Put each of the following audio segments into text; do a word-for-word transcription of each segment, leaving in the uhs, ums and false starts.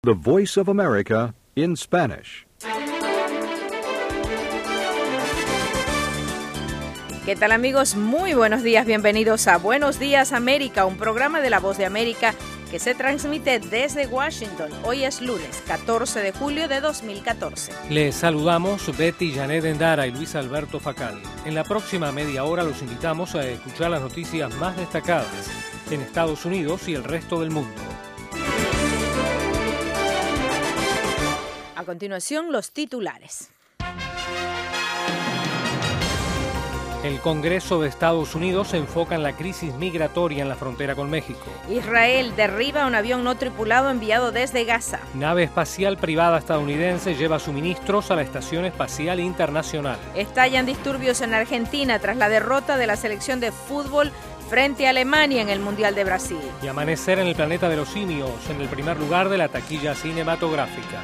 The Voice of America in Spanish. ¿Qué tal, amigos? Muy buenos días, bienvenidos a Buenos Días América, un programa de La Voz de América que se transmite desde Washington. Hoy es lunes, catorce de julio de dos mil catorce. Les saludamos Betty Janet Endara y Luis Alberto Facal. En la próxima media hora los invitamos a escuchar las noticias más destacadas en Estados Unidos y el resto del mundo. A continuación, los titulares. El Congreso de Estados Unidos se enfoca en la crisis migratoria en la frontera con México. Israel derriba un avión no tripulado enviado desde Gaza. Nave espacial privada estadounidense lleva suministros a la Estación Espacial Internacional. Estallan disturbios en Argentina tras la derrota de la selección de fútbol frente a Alemania en el Mundial de Brasil. Y amanecer en el planeta de los simios, en el primer lugar de la taquilla cinematográfica.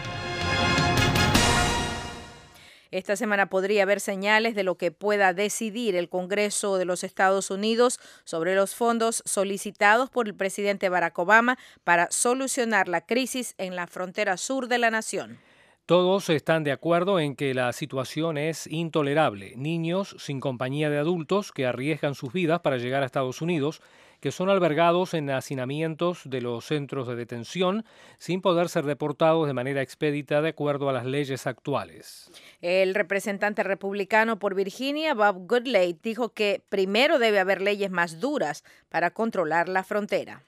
Esta semana podría haber señales de lo que pueda decidir el Congreso de los Estados Unidos sobre los fondos solicitados por el presidente Barack Obama para solucionar la crisis en la frontera sur de la nación. Todos están de acuerdo en que la situación es intolerable. Niños sin compañía de adultos que arriesgan sus vidas para llegar a Estados Unidos, que son albergados en hacinamientos de los centros de detención sin poder ser deportados de manera expedita de acuerdo a las leyes actuales. El representante republicano por Virginia, Bob Goodlatte, dijo que primero debe haber leyes más duras para controlar la frontera.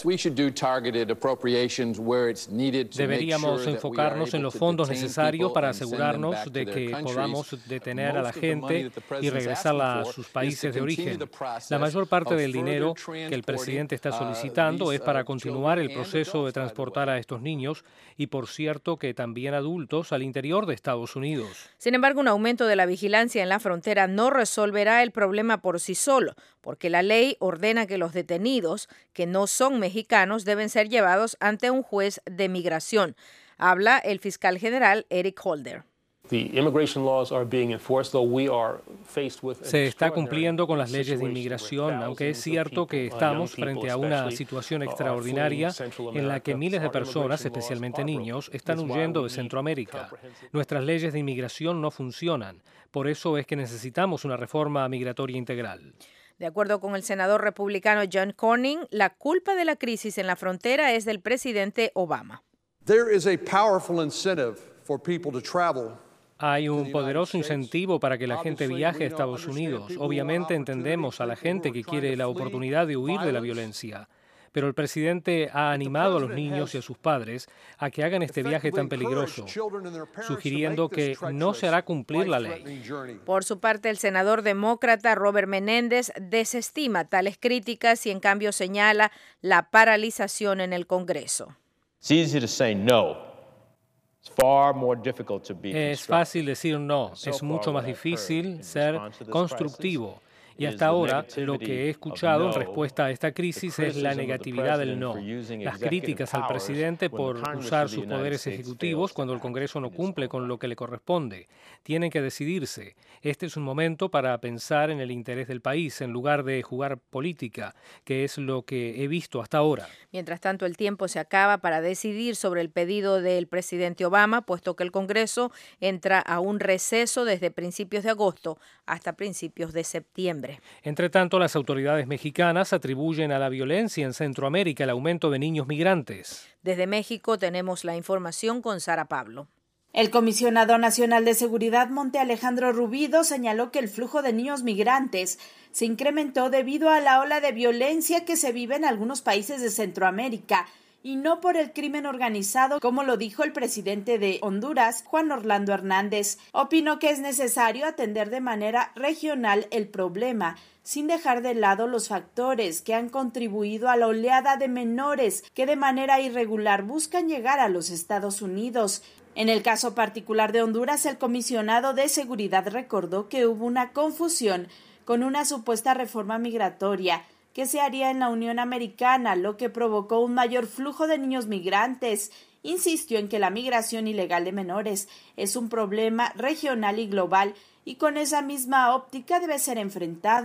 Deberíamos enfocarnos en los fondos necesarios para asegurarnos de que podamos detener a la gente y regresarla a sus países de origen. La mayor parte del dinero que el presidente está solicitando es para continuar el proceso de transportar a estos niños y, por cierto, que también adultos al interior de Estados Unidos. Sin embargo, un aumento de la vigilancia en la frontera no resolverá el problema por sí solo, porque la ley ordena que los detenidos que no son mexicanos deben ser llevados ante un juez de migración. Habla el fiscal general Eric Holder. Se está cumpliendo con las leyes de inmigración, aunque es cierto que estamos frente a una situación extraordinaria en la que miles de personas, especialmente niños, están huyendo de Centroamérica. Nuestras leyes de inmigración no funcionan. Por eso es que necesitamos una reforma migratoria integral. De acuerdo con el senador republicano John Cornyn, la culpa de la crisis en la frontera es del presidente Obama. There is a powerful incentive for people to travel. Hay un poderoso incentivo para que la gente viaje a Estados Unidos. Obviamente entendemos a la gente que quiere la oportunidad de huir de la violencia. Pero el presidente ha animado a los niños y a sus padres a que hagan este viaje tan peligroso, sugiriendo que no se hará cumplir la ley. Por su parte, el senador demócrata Robert Menéndez desestima tales críticas y en cambio señala la paralización en el Congreso. Es fácil decir no, es mucho más difícil ser constructivo. Y hasta ahora, lo que he escuchado en respuesta a esta crisis es la negatividad del no. Las críticas al presidente por usar sus poderes ejecutivos cuando el Congreso no cumple con lo que le corresponde. Tienen que decidirse. Este es un momento para pensar en el interés del país en lugar de jugar política, que es lo que he visto hasta ahora. Mientras tanto, el tiempo se acaba para decidir sobre el pedido del presidente Obama, puesto que el Congreso entra a un receso desde principios de agosto hasta principios de septiembre. Entre tanto, las autoridades mexicanas atribuyen a la violencia en Centroamérica el aumento de niños migrantes. Desde México tenemos la información con Sara Pablo. El comisionado nacional de seguridad Monte Alejandro Rubido señaló que el flujo de niños migrantes se incrementó debido a la ola de violencia que se vive en algunos países de Centroamérica y no por el crimen organizado, como lo dijo el presidente de Honduras, Juan Orlando Hernández. Opinó que es necesario atender de manera regional el problema, sin dejar de lado los factores que han contribuido a la oleada de menores que de manera irregular buscan llegar a los Estados Unidos. En el caso particular de Honduras, el comisionado de seguridad recordó que hubo una confusión con una supuesta reforma migratoria que se haría en la Unión Americana, lo que provocó un mayor flujo de niños migrantes. Insistió en que la migración ilegal de menores es un problema regional y global y con esa misma óptica debe ser enfrentado.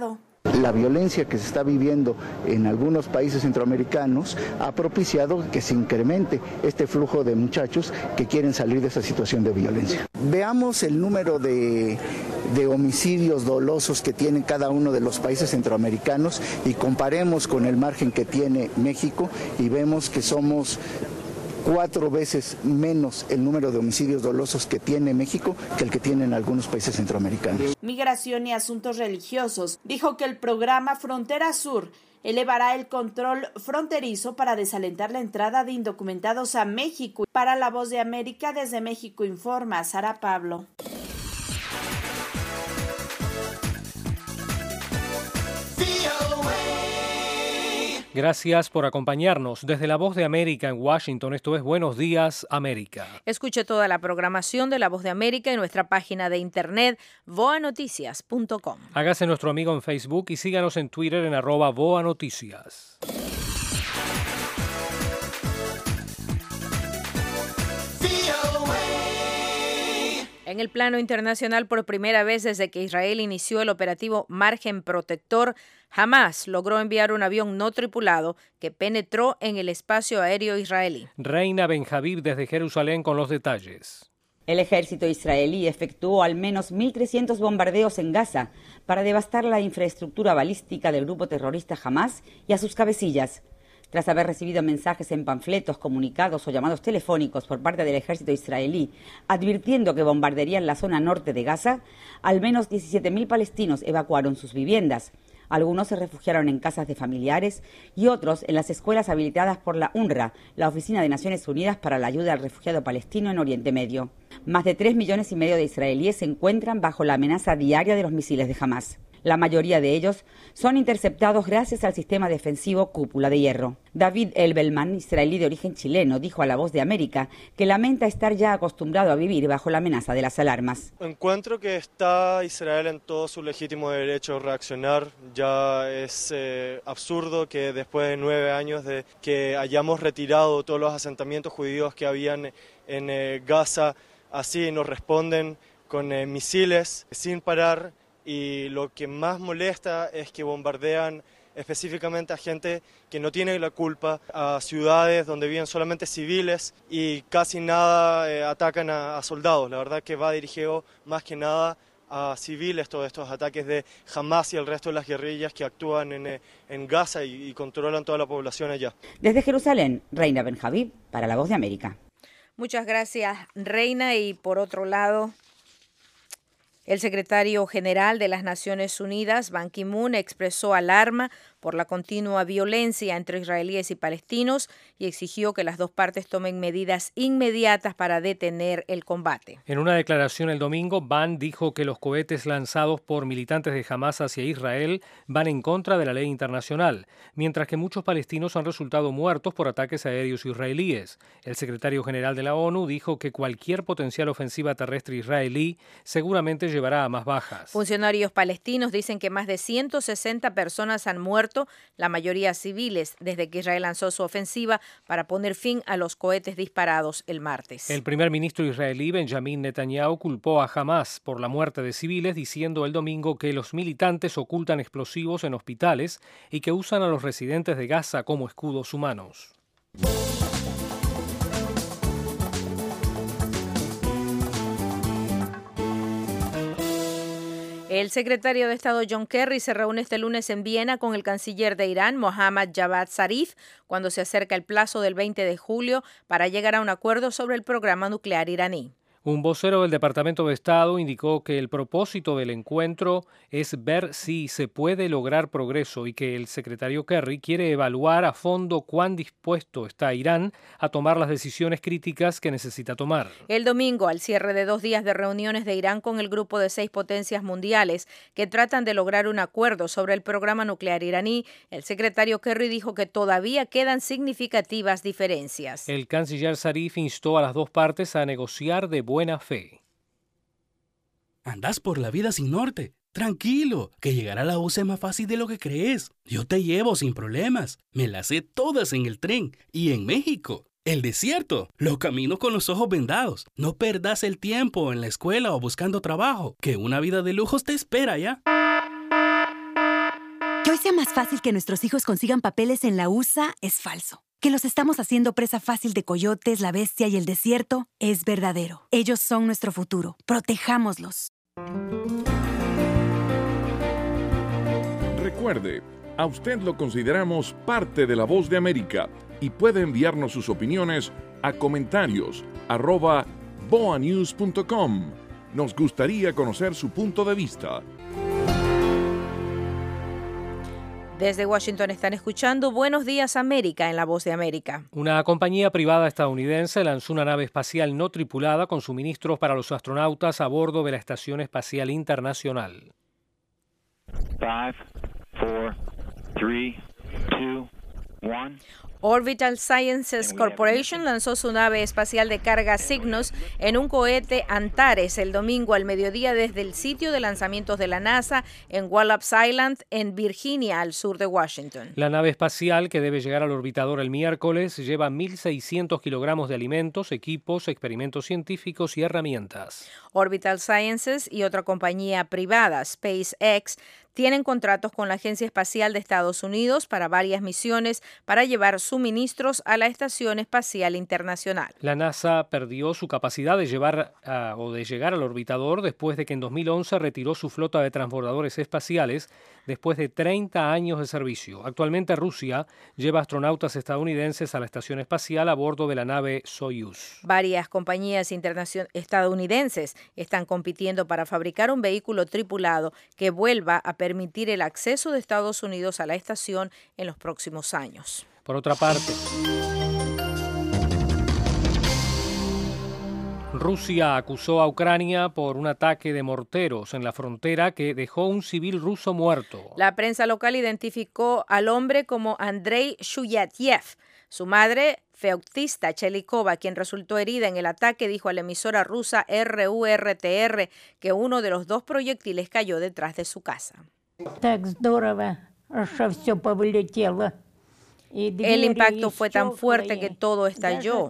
La violencia que se está viviendo en algunos países centroamericanos ha propiciado que se incremente este flujo de muchachos que quieren salir de esa situación de violencia. Veamos el número de, de homicidios dolosos que tienen cada uno de los países centroamericanos y comparemos con el margen que tiene México y vemos que somos cuatro veces menos el número de homicidios dolosos que tiene México que el que tienen algunos países centroamericanos. Migración y Asuntos Religiosos dijo que el programa Frontera Sur elevará el control fronterizo para desalentar la entrada de indocumentados a México. Para La Voz de América, desde México informa Sara Pablo. Gracias por acompañarnos. Desde La Voz de América en Washington, esto es Buenos Días, América. Escuche toda la programación de La Voz de América en nuestra página de internet voa noticias punto com. Hágase nuestro amigo en Facebook y síganos en Twitter en arroba Voa Noticias. En el plano internacional, por primera vez desde que Israel inició el operativo Margen Protector, Hamás logró enviar un avión no tripulado que penetró en el espacio aéreo israelí. Reina Benjavib desde Jerusalén con los detalles. El ejército israelí efectuó al menos mil trescientos bombardeos en Gaza para devastar la infraestructura balística del grupo terrorista Hamás y a sus cabecillas. Tras haber recibido mensajes en panfletos, comunicados o llamados telefónicos por parte del ejército israelí advirtiendo que bombardearían la zona norte de Gaza, al menos diecisiete mil palestinos evacuaron sus viviendas. Algunos se refugiaron en casas de familiares y otros en las escuelas habilitadas por la UNRWA, la Oficina de Naciones Unidas para la Ayuda al Refugiado Palestino en Oriente Medio. Más de tres millones y medio de israelíes se encuentran bajo la amenaza diaria de los misiles de Hamás. La mayoría de ellos son interceptados gracias al sistema defensivo Cúpula de Hierro. David Elbelman, israelí de origen chileno, dijo a La Voz de América que lamenta estar ya acostumbrado a vivir bajo la amenaza de las alarmas. Encuentro que está Israel en todo su legítimo derecho a reaccionar. Ya es eh, absurdo que después de nueve años de que hayamos retirado todos los asentamientos judíos que habían en eh, Gaza, así nos responden con eh, misiles sin parar. Y lo que más molesta es que bombardean específicamente a gente que no tiene la culpa, a ciudades donde viven solamente civiles y casi nada eh, atacan a, a soldados. La verdad que va dirigido más que nada a civiles todos estos ataques de Hamás y el resto de las guerrillas que actúan en, en Gaza y, y controlan toda la población allá. Desde Jerusalén, Reina Benjavib, para La Voz de América. Muchas gracias, Reina. Y por otro lado, el secretario general de las Naciones Unidas, Ban Ki-moon, expresó alarma por la continua violencia entre israelíes y palestinos y exigió que las dos partes tomen medidas inmediatas para detener el combate. En una declaración el domingo, Ban dijo que los cohetes lanzados por militantes de Hamás hacia Israel van en contra de la ley internacional, mientras que muchos palestinos han resultado muertos por ataques aéreos israelíes. El secretario general de la ONU dijo que cualquier potencial ofensiva terrestre israelí seguramente llevará a más bajas. Funcionarios palestinos dicen que más de ciento sesenta personas han muerto, la mayoría civiles, desde que Israel lanzó su ofensiva para poner fin a los cohetes disparados el martes. El primer ministro israelí Benjamin Netanyahu culpó a Hamás por la muerte de civiles, diciendo el domingo que los militantes ocultan explosivos en hospitales y que usan a los residentes de Gaza como escudos humanos. El secretario de Estado John Kerry se reúne este lunes en Viena con el canciller de Irán, Mohammad Javad Zarif, cuando se acerca el plazo del veinte de julio para llegar a un acuerdo sobre el programa nuclear iraní. Un vocero del Departamento de Estado indicó que el propósito del encuentro es ver si se puede lograr progreso y que el secretario Kerry quiere evaluar a fondo cuán dispuesto está Irán a tomar las decisiones críticas que necesita tomar. El domingo, al cierre de dos días de reuniones de Irán con el grupo de seis potencias mundiales que tratan de lograr un acuerdo sobre el programa nuclear iraní, el secretario Kerry dijo que todavía quedan significativas diferencias. El canciller Zarif instó a las dos partes a negociar de buena fe. Andás por la vida sin norte. Tranquilo, que llegar a la U C es más fácil de lo que crees. Yo te llevo sin problemas. Me las sé todas en el tren y en México. El desierto, los caminos con los ojos vendados. No perdas el tiempo en la escuela o buscando trabajo, que una vida de lujos te espera ya. hoy sea más fácil que nuestros hijos consigan papeles en la U S A es falso. Que los estamos haciendo presa fácil de coyotes, la bestia y el desierto es verdadero. Ellos son nuestro futuro. Protejámoslos. Recuerde, a usted lo consideramos parte de La Voz de América y puede enviarnos sus opiniones a comentarios arroba boa news punto com. Nos gustaría conocer su punto de vista. Desde Washington están escuchando Buenos Días América en La Voz de América. Una compañía privada estadounidense lanzó una nave espacial no tripulada con suministros para los astronautas a bordo de la Estación Espacial Internacional. Five, four, three, two, one. Orbital Sciences Corporation lanzó su nave espacial de carga Cygnus en un cohete Antares el domingo al mediodía desde el sitio de lanzamientos de la NASA en Wallops Island, en Virginia, al sur de Washington. La nave espacial, que debe llegar al orbitador el miércoles, lleva mil seiscientos kilogramos de alimentos, equipos, experimentos científicos y herramientas. Orbital Sciences y otra compañía privada, SpaceX, tienen contratos con la Agencia Espacial de Estados Unidos para varias misiones para llevar suministros a la Estación Espacial Internacional. La NASA perdió su capacidad de llevar a, o de llegar al orbitador después de que en dos mil once retiró su flota de transbordadores espaciales después de treinta años de servicio. Actualmente Rusia lleva astronautas estadounidenses a la estación espacial a bordo de la nave Soyuz. Varias compañías estadounidenses están compitiendo para fabricar un vehículo tripulado que vuelva a permitir el acceso de Estados Unidos a la estación en los próximos años. Por otra parte, Rusia acusó a Ucrania por un ataque de morteros en la frontera que dejó un civil ruso muerto. La prensa local identificó al hombre como Andrei Shuyatyev. Su madre, Feoktista Chelikova, quien resultó herida en el ataque, dijo a la emisora rusa R U R T R que uno de los dos proyectiles cayó detrás de su casa. El impacto fue tan fuerte que todo estalló.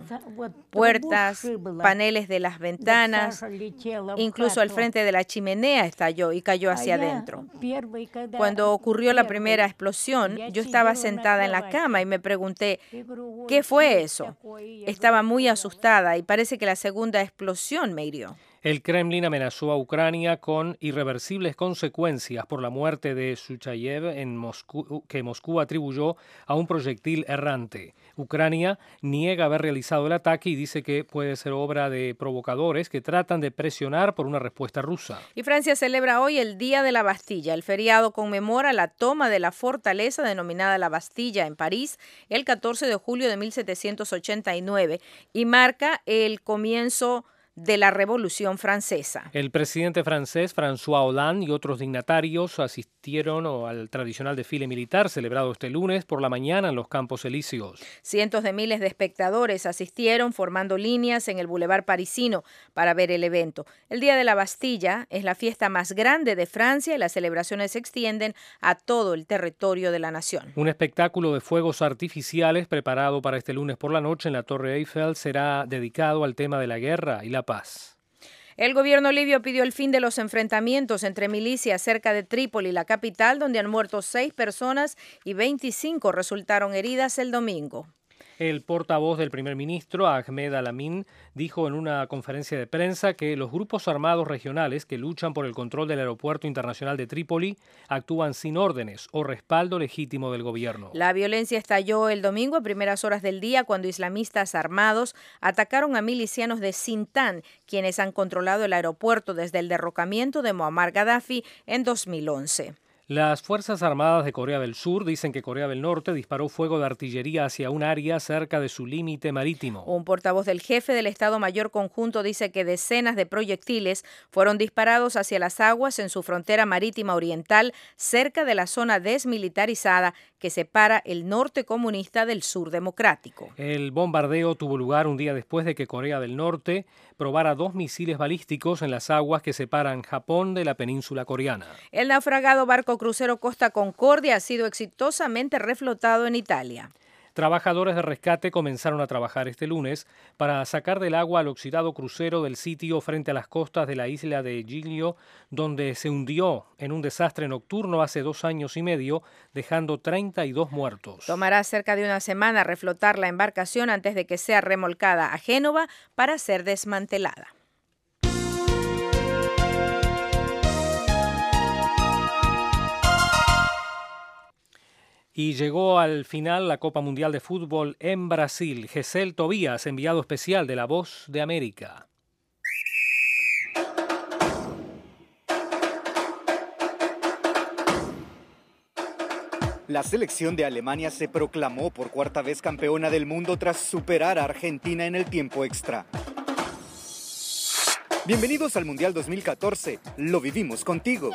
Puertas, paneles de las ventanas, incluso el frente de la chimenea estalló y cayó hacia adentro. Cuando ocurrió la primera explosión, yo estaba sentada en la cama y me pregunté, ¿qué fue eso? Estaba muy asustada y parece que la segunda explosión me hirió. El Kremlin amenazó a Ucrania con irreversibles consecuencias por la muerte de Suchayev, en Moscú, que Moscú atribuyó a un proyectil errante. Ucrania niega haber realizado el ataque y dice que puede ser obra de provocadores que tratan de presionar por una respuesta rusa. Y Francia celebra hoy el Día de la Bastilla. El feriado conmemora la toma de la fortaleza denominada la Bastilla en París el catorce de julio de mil setecientos ochenta y nueve y marca el comienzo de la Revolución Francesa. El presidente francés François Hollande y otros dignatarios asistieron al tradicional desfile militar celebrado este lunes por la mañana en los Campos Elíseos. Cientos de miles de espectadores asistieron formando líneas en el Boulevard parisino para ver el evento. El Día de la Bastilla es la fiesta más grande de Francia y las celebraciones se extienden a todo el territorio de la nación. Un espectáculo de fuegos artificiales preparado para este lunes por la noche en la Torre Eiffel será dedicado al tema de la guerra y la paz. El gobierno libio pidió el fin de los enfrentamientos entre milicias cerca de Trípoli, la capital, donde han muerto seis personas y veinticinco resultaron heridas el domingo. El portavoz del primer ministro, Ahmed Al-Amin, dijo en una conferencia de prensa que los grupos armados regionales que luchan por el control del aeropuerto internacional de Trípoli actúan sin órdenes o respaldo legítimo del gobierno. La violencia estalló el domingo a primeras horas del día cuando islamistas armados atacaron a milicianos de Sintán, quienes han controlado el aeropuerto desde el derrocamiento de Muammar Gaddafi en dos mil once. Las Fuerzas Armadas de Corea del Sur dicen que Corea del Norte disparó fuego de artillería hacia un área cerca de su límite marítimo. Un portavoz del jefe del Estado Mayor Conjunto dice que decenas de proyectiles fueron disparados hacia las aguas en su frontera marítima oriental, cerca de la zona desmilitarizada que separa el norte comunista del sur democrático. El bombardeo tuvo lugar un día después de que Corea del Norte probara dos misiles balísticos en las aguas que separan Japón de la península coreana. El naufragado barco crucero Costa Concordia ha sido exitosamente reflotado en Italia. Trabajadores de rescate comenzaron a trabajar este lunes para sacar del agua al oxidado crucero del sitio frente a las costas de la isla de Giglio, donde se hundió en un desastre nocturno hace dos años y medio, dejando treinta y dos muertos. Tomará cerca de una semana reflotar la embarcación antes de que sea remolcada a Génova para ser desmantelada. Y llegó al final la Copa Mundial de Fútbol en Brasil. Gesell Tobías, enviado especial de La Voz de América. La selección de Alemania se proclamó por cuarta vez campeona del mundo tras superar a Argentina en el tiempo extra. Bienvenidos al Mundial dos mil catorce. Lo vivimos contigo.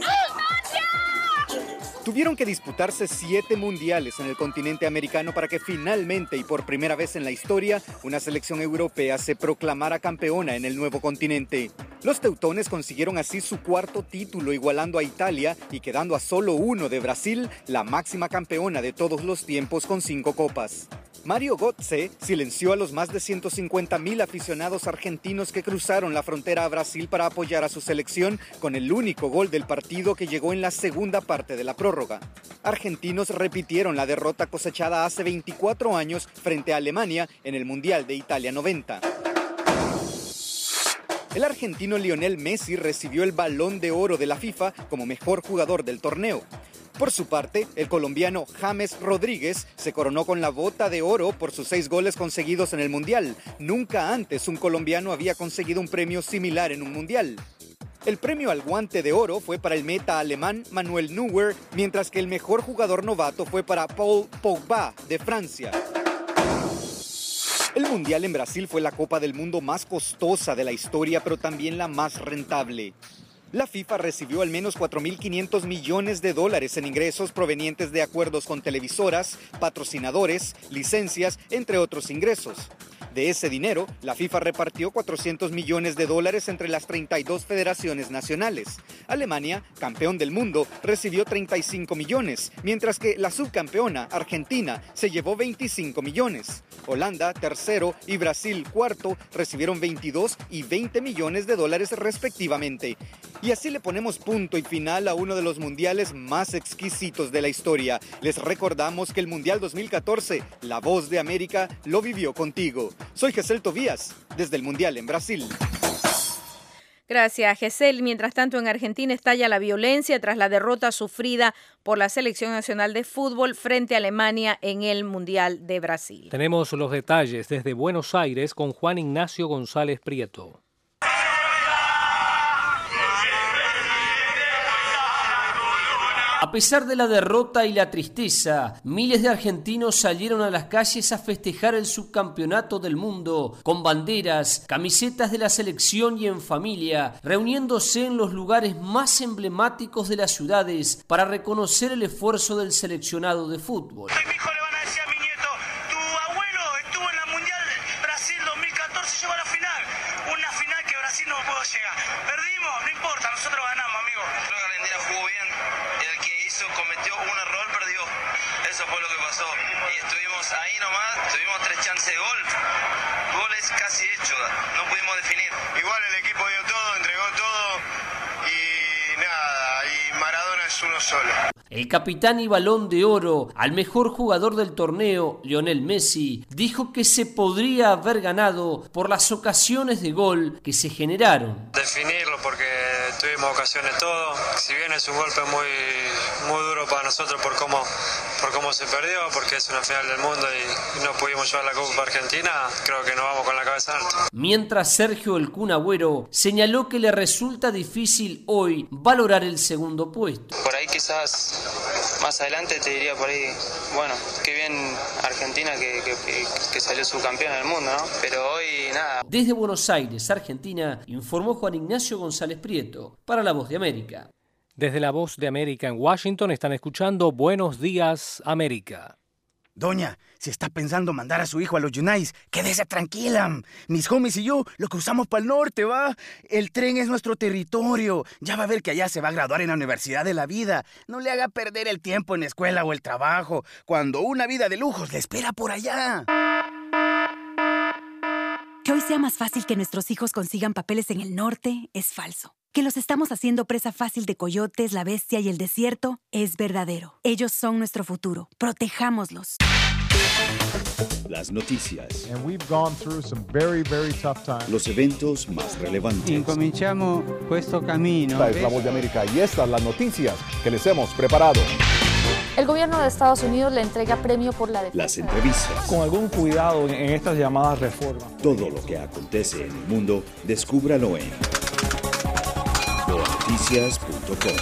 Tuvieron que disputarse siete mundiales en el continente americano para que finalmente y por primera vez en la historia una selección europea se proclamara campeona en el nuevo continente. Los teutones consiguieron así su cuarto título, igualando a Italia y quedando a solo uno de Brasil, la máxima campeona de todos los tiempos con cinco copas. Mario Götze silenció a los más de ciento cincuenta mil aficionados argentinos que cruzaron la frontera a Brasil para apoyar a su selección con el único gol del partido que llegó en la segunda parte de la prórroga. Argentinos repitieron la derrota cosechada hace veinticuatro años frente a Alemania en el Mundial de Italia noventa. El argentino Lionel Messi recibió el Balón de Oro de la FIFA como mejor jugador del torneo. Por su parte, el colombiano James Rodríguez se coronó con la Bota de Oro por sus seis goles conseguidos en el Mundial. Nunca antes un colombiano había conseguido un premio similar en un Mundial. El premio al Guante de Oro fue para el meta alemán Manuel Neuer, mientras que el mejor jugador novato fue para Paul Pogba, de Francia. El Mundial en Brasil fue la Copa del Mundo más costosa de la historia, pero también la más rentable. La FIFA recibió al menos cuatro mil quinientos millones de dólares en ingresos provenientes de acuerdos con televisoras, patrocinadores, licencias, entre otros ingresos. De ese dinero, la FIFA repartió cuatrocientos millones de dólares entre las treinta y dos federaciones nacionales. Alemania, campeón del mundo, recibió treinta y cinco millones, mientras que la subcampeona, Argentina, se llevó veinticinco millones. Holanda, tercero, y Brasil, cuarto, recibieron veintidós y veinte millones de dólares respectivamente. Y así le ponemos punto y final a uno de los mundiales más exquisitos de la historia. Les recordamos que el Mundial dos mil catorce, La Voz de América, lo vivió contigo. Soy Gesell Tobías, desde el Mundial en Brasil. Gracias, Gesell. Mientras tanto, en Argentina estalla la violencia tras la derrota sufrida por la Selección Nacional de Fútbol frente a Alemania en el Mundial de Brasil. Tenemos los detalles desde Buenos Aires con Juan Ignacio González Prieto. A pesar de la derrota y la tristeza, miles de argentinos salieron a las calles a festejar el subcampeonato del mundo, con banderas, camisetas de la selección y en familia, reuniéndose en los lugares más emblemáticos de las ciudades para reconocer el esfuerzo del seleccionado de fútbol. El capitán y Balón de Oro al mejor jugador del torneo, Lionel Messi, dijo que se podría haber ganado por las ocasiones de gol que se generaron. Definirlo porque tuvimos ocasiones todo, si bien es un golpe muy, muy duro para nosotros por cómo, por cómo se perdió, porque es una final del mundo y no pudimos llevar la Copa Argentina, creo que nos vamos con la cabeza alta. Mientras Sergio El Kun Agüero señaló que le resulta difícil hoy valorar el segundo puesto. Por ahí quizás más adelante te diría por ahí, bueno, qué bien Argentina que, que, que salió subcampeona del mundo, ¿no? Pero hoy nada. Desde Buenos Aires, Argentina, informó Juan Ignacio González Prieto para La Voz de América. Desde La Voz de América en Washington están escuchando Buenos Días América. Doña, si está pensando mandar a su hijo a los Yunais, quédese tranquila. Mis homies y yo lo cruzamos para el norte, ¿va? El tren es nuestro territorio. Ya va a ver que allá se va a graduar en la Universidad de la Vida. No le haga perder el tiempo en la escuela o el trabajo, cuando una vida de lujos le espera por allá. Que hoy sea más fácil que nuestros hijos consigan papeles en el norte es falso. Que los estamos haciendo presa fácil de coyotes, la bestia y el desierto es verdadero. Ellos son nuestro futuro. Protejámoslos. Las noticias. And we've gone through some very, very tough times. Los eventos más relevantes. Incominciamo questo cammino. Esta es La Voz de América y estas las noticias que les hemos preparado. El gobierno de Estados Unidos le entrega premio por la defensa. Las entrevistas. Con algún cuidado en estas llamadas reformas. Todo lo que acontece en el mundo, descúbralo en boa noticias punto com.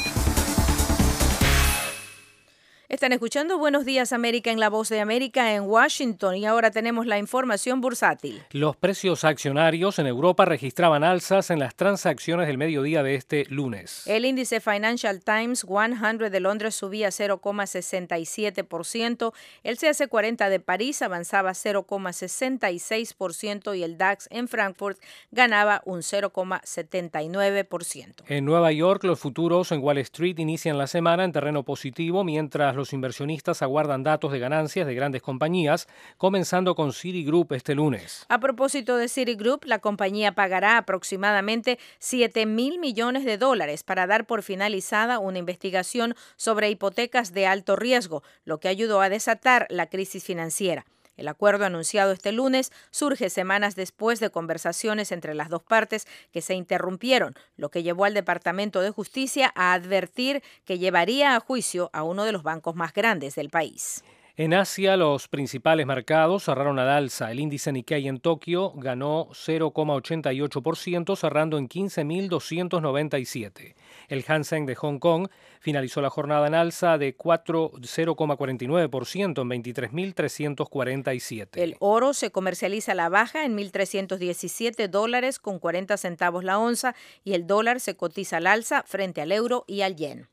Están escuchando Buenos Días América en La Voz de América en Washington y ahora tenemos la información bursátil. Los precios accionarios en Europa registraban alzas en las transacciones del mediodía de este lunes. El índice Financial Times cien de Londres subía cero coma sesenta y siete por ciento, el C A C cuarenta de París avanzaba cero coma sesenta y seis por ciento y el DAX en Frankfurt ganaba un cero coma setenta y nueve por ciento. En Nueva York, los futuros en Wall Street inician la semana en terreno positivo, mientras los Los inversionistas aguardan datos de ganancias de grandes compañías, comenzando con Citigroup este lunes. A propósito de Citigroup, la compañía pagará aproximadamente siete mil millones de dólares para dar por finalizada una investigación sobre hipotecas de alto riesgo, lo que ayudó a desatar la crisis financiera. El acuerdo anunciado este lunes surge semanas después de conversaciones entre las dos partes que se interrumpieron, lo que llevó al Departamento de Justicia a advertir que llevaría a juicio a uno de los bancos más grandes del país. En Asia, los principales mercados cerraron al alza. El índice Nikkei en Tokio ganó cero coma ochenta y ocho por ciento, cerrando en quince mil doscientos noventa y siete. El Hang Seng de Hong Kong finalizó la jornada en alza de cero coma cuarenta y nueve por ciento en veintitrés mil trescientos cuarenta y siete. El oro se comercializa a la baja en mil trescientos diecisiete dólares con cuarenta centavos la onza y el dólar se cotiza al alza frente al euro y al yen.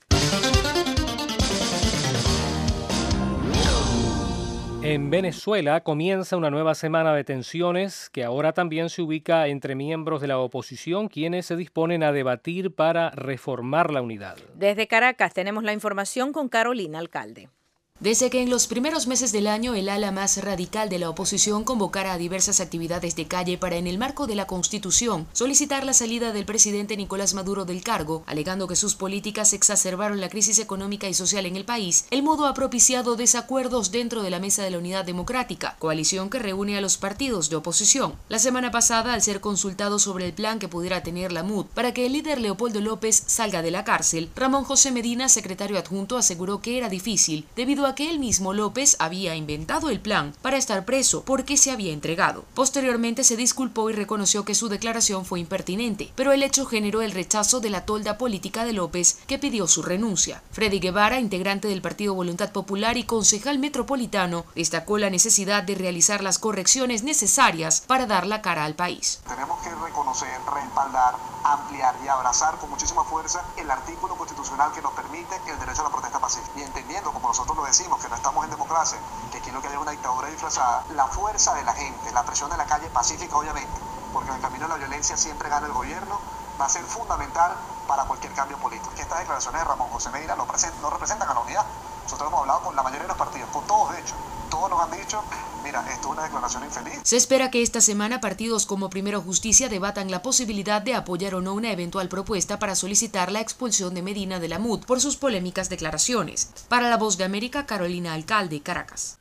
En Venezuela comienza una nueva semana de tensiones que ahora también se ubica entre miembros de la oposición, quienes se disponen a debatir para reformar la unidad. Desde Caracas tenemos la información con Carolina Alcalde. Desde que en los primeros meses del año el ala más radical de la oposición convocara a diversas actividades de calle para, en el marco de la Constitución, solicitar la salida del presidente Nicolás Maduro del cargo, alegando que sus políticas exacerbaron la crisis económica y social en el país, el modo ha propiciado desacuerdos dentro de la Mesa de la Unidad Democrática, coalición que reúne a los partidos de oposición. La semana pasada, al ser consultado sobre el plan que pudiera tener la M U D para que el líder Leopoldo López salga de la cárcel, Ramón José Medina, secretario adjunto, aseguró que era difícil, debido a que él mismo López había inventado el plan para estar preso porque se había entregado. Posteriormente se disculpó y reconoció que su declaración fue impertinente, pero el hecho generó el rechazo de la tolda política de López, que pidió su renuncia. Freddy Guevara, integrante del Partido Voluntad Popular y concejal metropolitano, destacó la necesidad de realizar las correcciones necesarias para dar la cara al país. Tenemos que reconocer, respaldar, ampliar y abrazar con muchísima fuerza el artículo constitucional que nos permite el derecho a la protesta pacífica. Y entendiendo, como nosotros lo decimos, que no estamos en democracia, que aquí lo que hay es una dictadura disfrazada, la fuerza de la gente, la presión de la calle pacífica, obviamente, porque en el camino de la violencia siempre gana el gobierno, va a ser fundamental para cualquier cambio político. Que estas declaraciones de Ramón José Medina no, present, no representan a la unidad. Nosotros hemos hablado con la mayoría de los partidos, con todos de hecho. Todos nos han dicho, mira, esto es una declaración infeliz. Se espera que esta semana partidos como Primero Justicia debatan la posibilidad de apoyar o no una eventual propuesta para solicitar la expulsión de Medina de la M U D por sus polémicas declaraciones. Para La Voz de América, Carolina Alcalde, Caracas.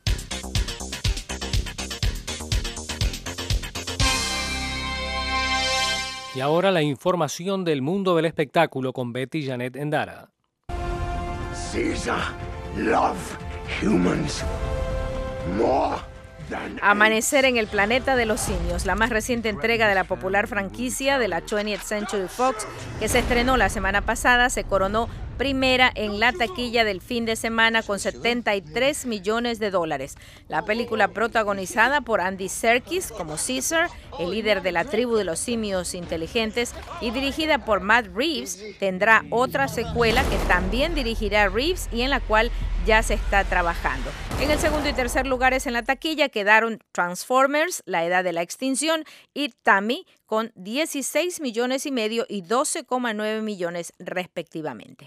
Y ahora la información del mundo del espectáculo con Betty Janet Endara. Caesar love humans more than Amanecer en el planeta de los simios, la más reciente entrega de la popular franquicia de la twentieth Century Fox, que se estrenó la semana pasada, se coronó primera en la taquilla del fin de semana con setenta y tres millones de dólares. La película, protagonizada por Andy Serkis como Caesar, el líder de la tribu de los simios inteligentes, y dirigida por Matt Reeves, tendrá otra secuela que también dirigirá Reeves y en la cual ya se está trabajando. En el segundo y tercer lugares en la taquilla quedaron Transformers, La Edad de la Extinción, y Tammy, con dieciséis millones y medio y doce coma nueve millones respectivamente.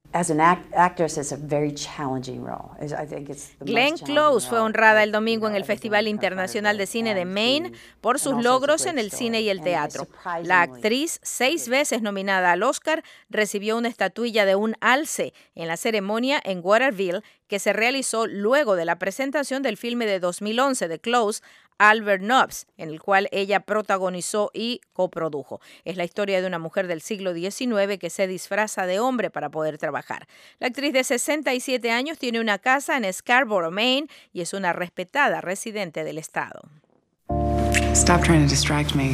Glenn Close fue honrada el domingo en el Festival Internacional de Cine de Maine por sus logros en el cine y el teatro. La actriz, seis veces nominada al Oscar, recibió una estatuilla de un alce en la ceremonia en Waterville que se realizó luego de la presentación del filme de dos mil once de Close, Albert Nobbs, en el cual ella protagonizó y coprodujo. Es la historia de una mujer del siglo diecinueve que se disfraza de hombre para poder trabajar. La actriz de sesenta y siete años tiene una casa en Scarborough, Maine, y es una respetada residente del estado. Stop trying to distract me.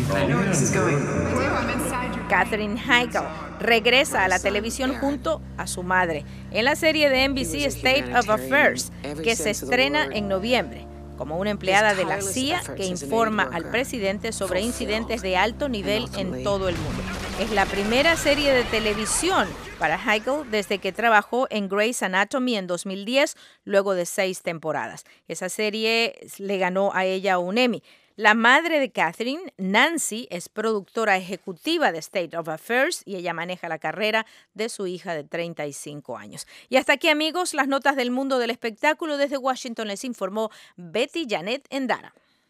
Katherine Heigl regresa a la televisión junto a su madre en la serie de N B C State of Affairs, que se estrena en noviembre, como una empleada de la C I A que informa al presidente sobre incidentes de alto nivel en todo el mundo. Es la primera serie de televisión para Heigl desde que trabajó en Grey's Anatomy en dos mil diez, luego de seis temporadas. Esa serie le ganó a ella un Emmy. La madre de Katherine, Nancy, es productora ejecutiva de State of Affairs y ella maneja la carrera de su hija de treinta y cinco años. Y hasta aquí, amigos, las notas del mundo del espectáculo. Desde Washington les informó Betty Janet Endara.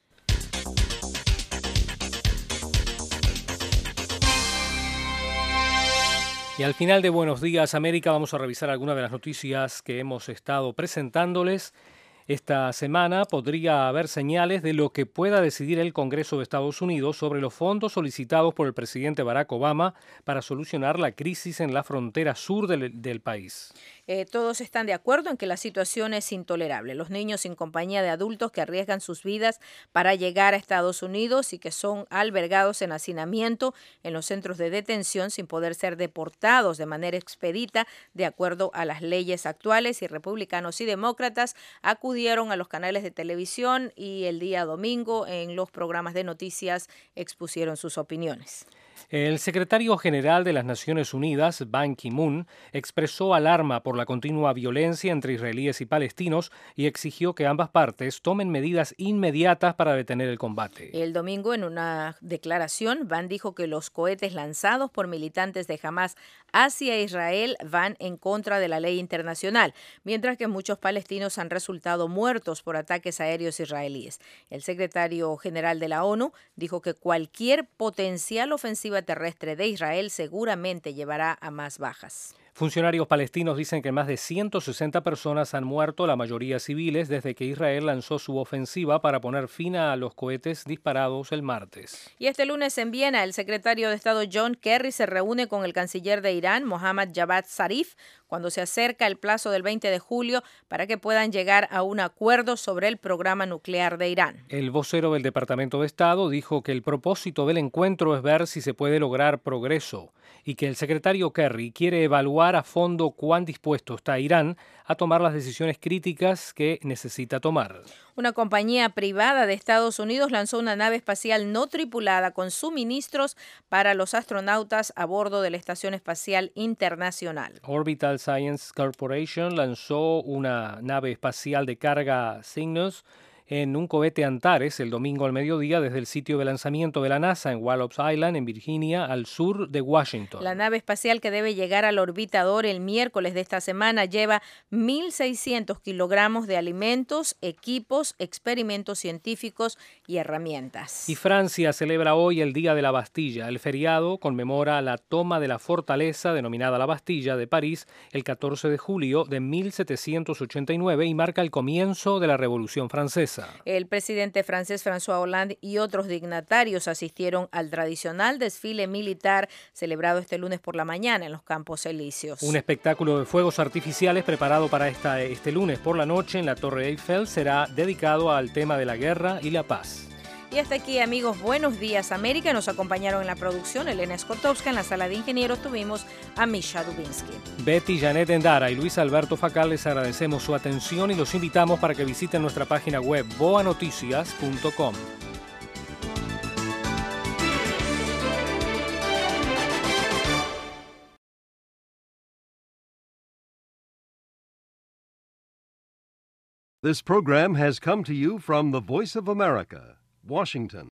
Y al final de Buenos Días, América, vamos a revisar algunas de las noticias que hemos estado presentándoles. Esta semana podría haber señales de lo que pueda decidir el Congreso de Estados Unidos sobre los fondos solicitados por el presidente Barack Obama para solucionar la crisis en la frontera sur del, del país. Eh, todos están de acuerdo en que la situación es intolerable. Los niños sin compañía de adultos que arriesgan sus vidas para llegar a Estados Unidos y que son albergados en hacinamiento en los centros de detención sin poder ser deportados de manera expedita de acuerdo a las leyes actuales, y republicanos y demócratas acudieron a los canales de televisión y el día domingo en los programas de noticias expusieron sus opiniones. El secretario general de las Naciones Unidas, Ban Ki-moon, expresó alarma por la continua violencia entre israelíes y palestinos y exigió que ambas partes tomen medidas inmediatas para detener el combate. El domingo, en una declaración, Ban dijo que los cohetes lanzados por militantes de Hamas hacia Israel van en contra de la ley internacional, mientras que muchos palestinos han resultado muertos por ataques aéreos israelíes. El secretario general de la ONU dijo que cualquier potencial ofensiva terrestre de Israel seguramente llevará a más bajas. Funcionarios palestinos dicen que más de ciento sesenta personas han muerto, la mayoría civiles, desde que Israel lanzó su ofensiva para poner fin a los cohetes disparados el martes. Y este lunes en Viena, el secretario de Estado John Kerry se reúne con el canciller de Irán, Mohammad Javad Zarif, cuando se acerca el plazo del veinte de julio para que puedan llegar a un acuerdo sobre el programa nuclear de Irán. El vocero del Departamento de Estado dijo que el propósito del encuentro es ver si se puede lograr progreso y que el secretario Kerry quiere evaluar a fondo cuán dispuesto está Irán a tomar las decisiones críticas que necesita tomar. Una compañía privada de Estados Unidos lanzó una nave espacial no tripulada con suministros para los astronautas a bordo de la Estación Espacial Internacional. Orbital Science Corporation lanzó una nave espacial de carga Cygnus en un cohete Antares el domingo al mediodía desde el sitio de lanzamiento de la NASA en Wallops Island, en Virginia, al sur de Washington. La nave espacial, que debe llegar al orbitador el miércoles de esta semana, lleva mil seiscientos kilogramos de alimentos, equipos, experimentos científicos y herramientas. Y Francia celebra hoy el Día de la Bastilla. El feriado conmemora la toma de la fortaleza denominada la Bastilla de París el catorce de julio de mil setecientos ochenta y nueve y marca el comienzo de la Revolución Francesa. El presidente francés François Hollande y otros dignatarios asistieron al tradicional desfile militar celebrado este lunes por la mañana en los Campos Elíseos. Un espectáculo de fuegos artificiales preparado para esta, este lunes por la noche en la Torre Eiffel será dedicado al tema de la guerra y la paz. Y hasta aquí, amigos, Buenos Días América. Nos acompañaron en la producción Elena Skotowska. En la sala de ingenieros tuvimos a Misha Dubinsky. Betty Janet Endara y Luis Alberto Facal, les agradecemos su atención y los invitamos para que visiten nuestra página web boa noticias punto com. This program has come to you from the Voice of America, Washington.